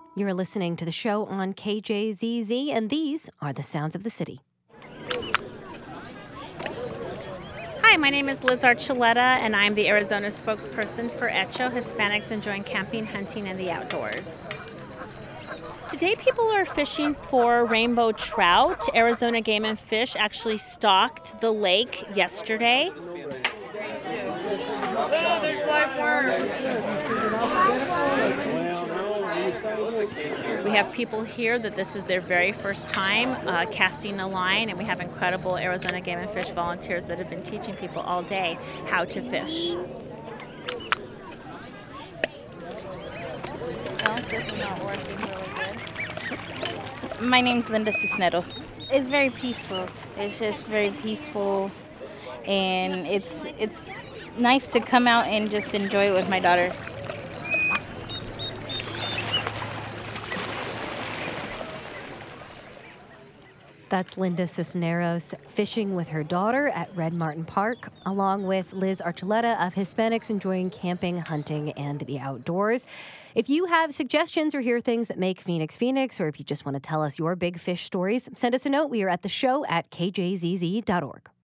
You're listening to the show on KJZZ, and these are the sounds of the city. Hi, my name is Liz Archuleta, and I'm the Arizona spokesperson for ECHO, Hispanics Enjoying Camping, Hunting, and the Outdoors. Today, people are fishing for rainbow trout. Arizona Game and Fish actually stocked the lake yesterday. Oh, there's live We have people here that this is their very first time casting a line, and we have incredible Arizona Game and Fish volunteers that have been teaching people all day how to fish. No, this is not working really good. My name's Linda Cisneros. It's very peaceful. It's just very peaceful, and it's nice to come out and just enjoy it with my daughter. That's Linda Cisneros fishing with her daughter at Red Martin Park, along with Liz Archuleta of Hispanics Enjoying Camping, Hunting, and the Outdoors. If you have suggestions or hear things that make Phoenix Phoenix, or if you just want to tell us your big fish stories, send us a note. We are at the show at kjzz.org.